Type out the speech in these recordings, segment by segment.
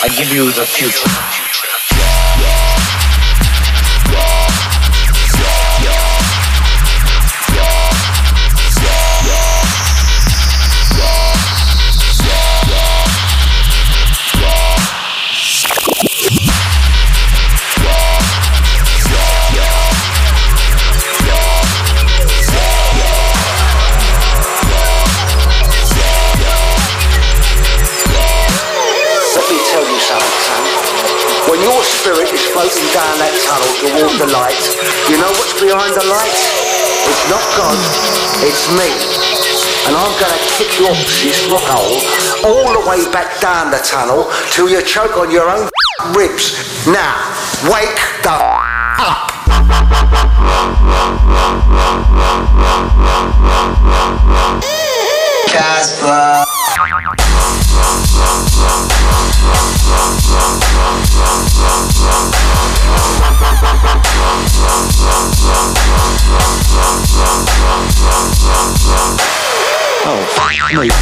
I give you the future. When your spirit is floating down that tunnel towards the light, you know what's behind the light? It's not God, it's me. And I'm going to kick your rock hole all the way back down the tunnel till you choke on your own ribs. Now, wake the up. Casper. Oh, wait.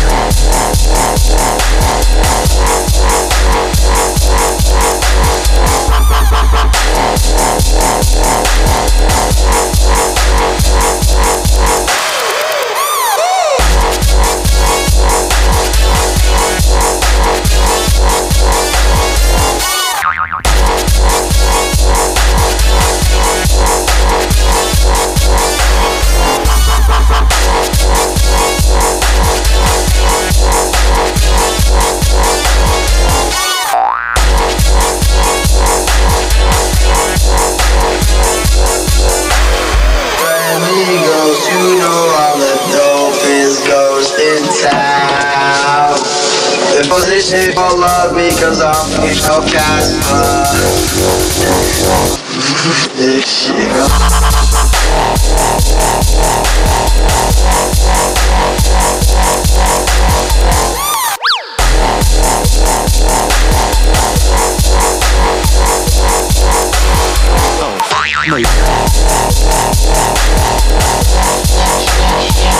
You know all the dopest ghosts in town. The position for love me cause I'm so Casper. This shit. Oh, wait.